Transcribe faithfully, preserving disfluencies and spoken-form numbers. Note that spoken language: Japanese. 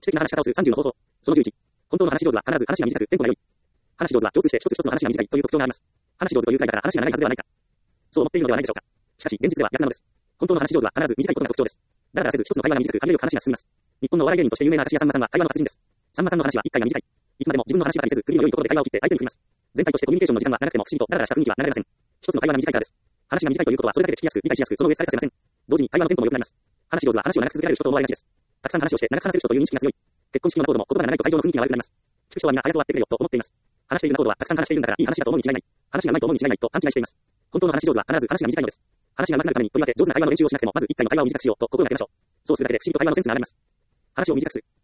知的な話し方をするさんじゅうの方法。そのじゅういち。本当の話し上手は必ず話が短く、テンポが良い。話し上手は共通して一つ一つの話が短いという特徴があります。話し上手というくらいだから話が長いはずではないか。そう思っているのではないでしょうか。しかし、現実では逆なのです。本当の話し上手は必ず短いことが特徴です。だらだらせず一つの会話が短く、限りよく話が進みます。日本のお笑い芸人として有名な明石家さんまさんは会話の達人です。さんまさんの話は一回が短い。いつまでも自分の話ばかりせず、首の良いところで会話を切って相手に振ります。全体としてコミュニケーションの時間は長くても不思議とだらだらした雰囲気は流れません。一つの会話が短いからです。話が短いということはそれだけで聞きやすく、理解しやすく、その上されさせません。同時に会話のテンポも良くなります。話し上手は話を長く続けられる人と思われがちです。たくさん話をして長く話せる人という認識が強い。結婚式のコードも言葉が長いと会場の雰囲気が悪くなります。聞く人はみんな早く終わってくれよと思っています。話しているコードはたくさん話しているんだからいい話だと思うに違いない。話が上手いと思うに違いないと勘違いしています。本当の話し上手は必ず話が短いのです。話が上手くなるためにとりわけ上手な会話の練習をしなくてもまず一回の会話を短くしようと心がけましょう。そうするだけで不思議と会話のセンスが上がります。話を短くする。